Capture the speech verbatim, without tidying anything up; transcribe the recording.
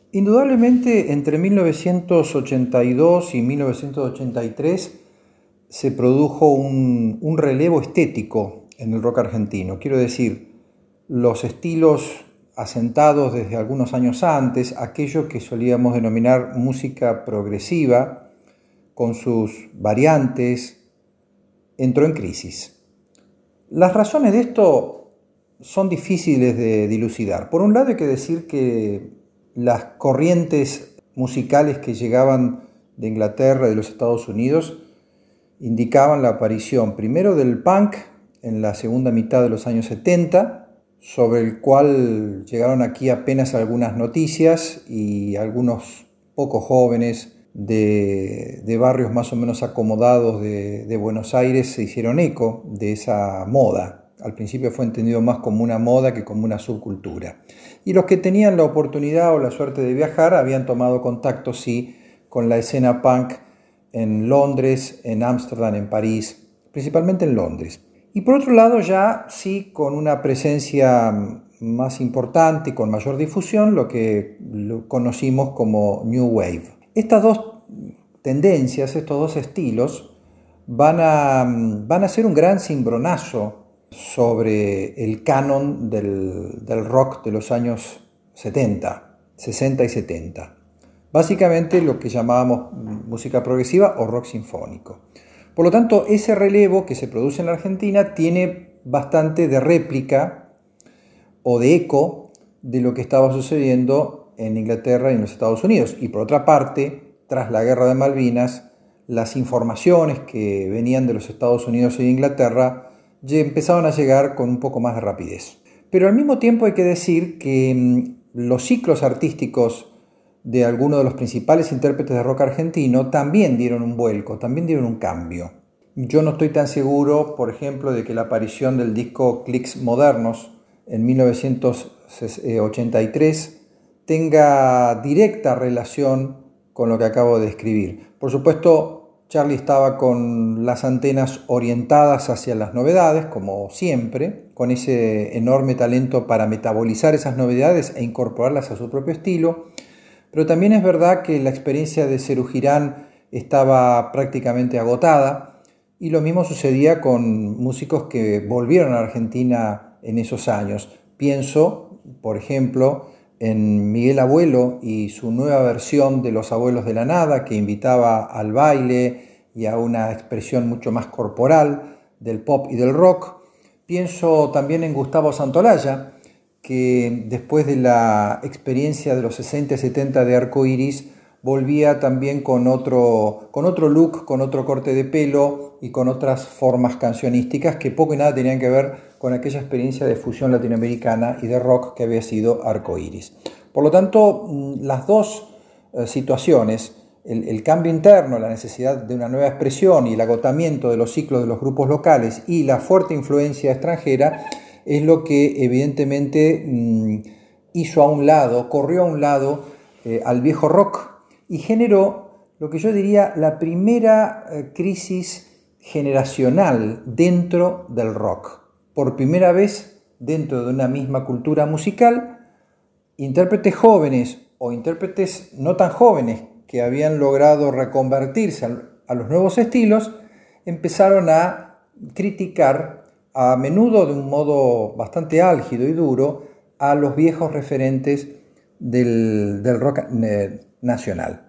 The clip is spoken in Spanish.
Indudablemente, entre mil novecientos ochenta y dos y mil novecientos ochenta y tres se produjo un, un relevo estético en el rock argentino. Quiero decir, los estilos asentados desde algunos años antes, aquello que solíamos denominar música progresiva, con sus variantes, entró en crisis. Las razones de esto son difíciles de dilucidar. Por un lado, hay que decir que las corrientes musicales que llegaban de Inglaterra y de los Estados Unidos indicaban la aparición primero del punk en la segunda mitad de los años setenta, sobre el cual llegaron aquí apenas algunas noticias y algunos pocos jóvenes de, de barrios más o menos acomodados de, de Buenos Aires se hicieron eco de esa moda. Al principio fue entendido más como una moda que como una subcultura. Y los que tenían la oportunidad o la suerte de viajar habían tomado contacto, sí, con la escena punk en Londres, en Ámsterdam, en París, principalmente en Londres. Y por otro lado ya sí con una presencia más importante y con mayor difusión, lo que lo conocimos como New Wave. Estas dos tendencias, estos dos estilos, van a, van a ser un gran cimbronazo sobre el canon del, del rock de los años setenta, sesenta y setenta. Básicamente lo que llamábamos música progresiva o rock sinfónico. Por lo tanto, ese relevo que se produce en la Argentina tiene bastante de réplica o de eco de lo que estaba sucediendo en Inglaterra y en los Estados Unidos. Y por otra parte, tras la Guerra de Malvinas, las informaciones que venían de los Estados Unidos y de Inglaterra ya empezaron a llegar con un poco más de rapidez. Pero al mismo tiempo hay que decir que mmm, los ciclos artísticos de algunos de los principales intérpretes de rock argentino también dieron un vuelco, también dieron un cambio. Yo no estoy tan seguro, por ejemplo, de que la aparición del disco Clics Modernos en mil novecientos ochenta y tres tenga directa relación con lo que acabo de describir. Por supuesto, Charlie estaba con las antenas orientadas hacia las novedades, como siempre, con ese enorme talento para metabolizar esas novedades e incorporarlas a su propio estilo. Pero también es verdad que la experiencia de Serú Girán estaba prácticamente agotada y lo mismo sucedía con músicos que volvieron a Argentina en esos años. Pienso, por ejemplo, en Miguel Abuelo y su nueva versión de Los Abuelos de la Nada, que invitaba al baile y a una expresión mucho más corporal del pop y del rock. Pienso también en Gustavo Santolaya, que después de la experiencia de los sesenta y setenta de Arco Iris, volvía también con otro, con otro look, con otro corte de pelo y con otras formas cancionísticas que poco y nada tenían que ver con aquella experiencia de fusión latinoamericana y de rock que había sido Arco Iris. Por lo tanto, las dos eh, situaciones, el, el cambio interno, la necesidad de una nueva expresión y el agotamiento de los ciclos de los grupos locales y la fuerte influencia extranjera, es lo que evidentemente mmm, hizo a un lado, corrió a un lado eh, al viejo rock y generó lo que yo diría la primera eh, crisis generacional dentro del rock. Por primera vez dentro de una misma cultura musical, intérpretes jóvenes o intérpretes no tan jóvenes que habían logrado reconvertirse a, a los nuevos estilos, empezaron a criticar a menudo de un modo bastante álgido y duro a los viejos referentes del, del rock eh, nacional.